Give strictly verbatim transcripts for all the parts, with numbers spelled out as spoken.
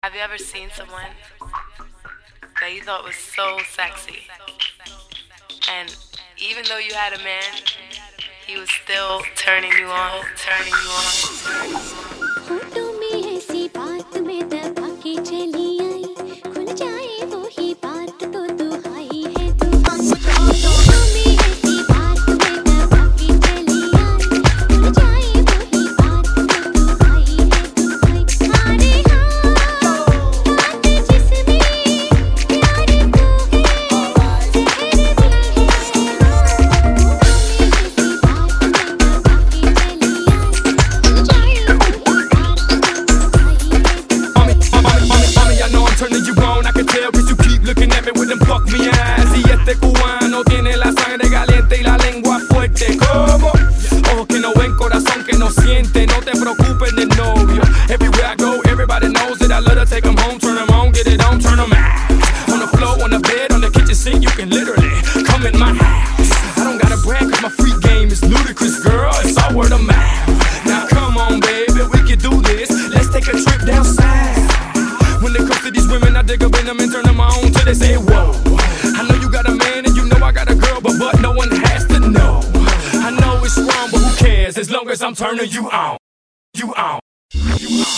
Have you ever seen someone that you thought was so sexy, and even though you had a man, he was still turning you on, turning you on, turning you on. I can tell cause you keep looking at me with them fuck me eyes. Y este cubano tiene la sangre caliente y la lengua fuerte. ¿Cómo? Ojos que no ven, corazón que no siente. No te preocupes del novio. Everywhere I go, everybody knows that I love to take them home. Turn them on, get it on, turn them out. On the floor, on the bed, on the kitchen sink, you can literally come in my house. I don't gotta brag cause my freak game is ludicrous, girl. It's all word of mouth. Now come on, baby, we can do this. Let's take a trip down south. When it comes to these women, I dig up in them and turn them on till they say, whoa. I know you got a man and you know I got a girl, but but no one has to know. I know it's wrong, but who cares as long as I'm turning you on. You on. You on.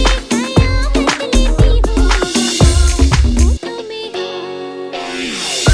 Peace.